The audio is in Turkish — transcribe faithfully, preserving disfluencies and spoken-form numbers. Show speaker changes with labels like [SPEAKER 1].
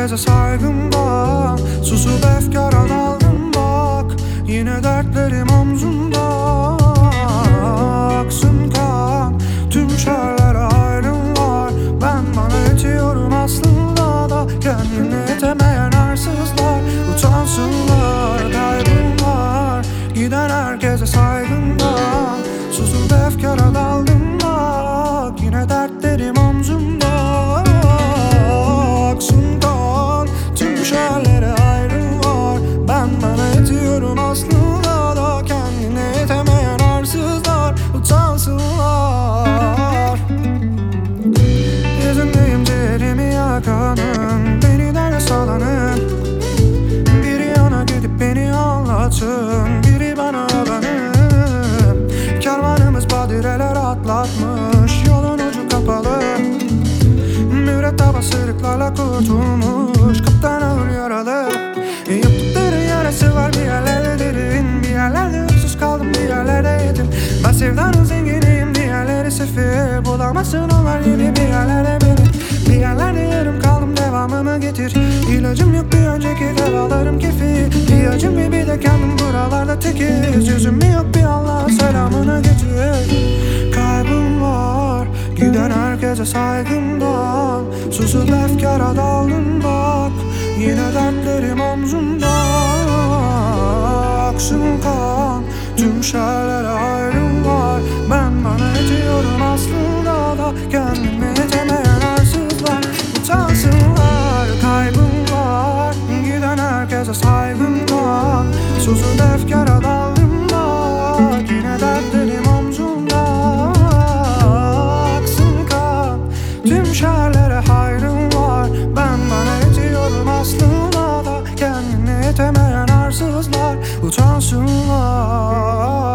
[SPEAKER 1] herkese saygımdan susup efkara daldım bak. Yine dertlerim omzumda aksın kan. Tüm şerlere ayrım var. Ben bana yetiyorum aslında da. Kendini etemeyen arsızlar utansınlar. Kaybım var giden herkese saygımdan susup efkara daldım bak. Yine dertlerim omzumda aksın kan. Tüm şerlere ayrım var. Ben bana yetiyorum aslında da. Kendini etemeyen arsızlar utansınlar. Yüzündeyim ciğerimi yakanın, beni derde salanın. Biri yana gidip beni anlatın, biri bana alanın. Kervanımız badireler atlatmış, yolun ucu kapalı. Müretteba sırıklarla kurtulmuş, kaptan ağır yaralı. Yaptıkları yarası var bir yerlerde derin, bir yerlerde öksüz kaldım, bir yerlerde yedim. Ben sevdanın zenginiyim, diğerleri sefil. Bulamazsın onlar gibi bir yerlerde beni. Bir yerlerde yarım kaldım, devamımı getir. İlacım yok bir önceki devalarım kefil. İlacım bir bir de kendim buralarda tekiz. Yüzüm mü yok bir Allah'a selamını getir. Kaybım var giden herkese saygımdan susup efkara daldım bak. Yine dertlerim omzumda aksın kan. Tüm şerlere ayrım var. Ben bana yetiyorum aslında da. Kendimi etemeyen arsızlar utansınlar. Kaybım var giden herkese saygımdan susup efkara daldım bak. Yine dertlerim omzumda aksın kan. Tüm şerlere hayrım var. Ben bana yetiyorum aslında da. Kendini etemeyen arsızlar utansınlar.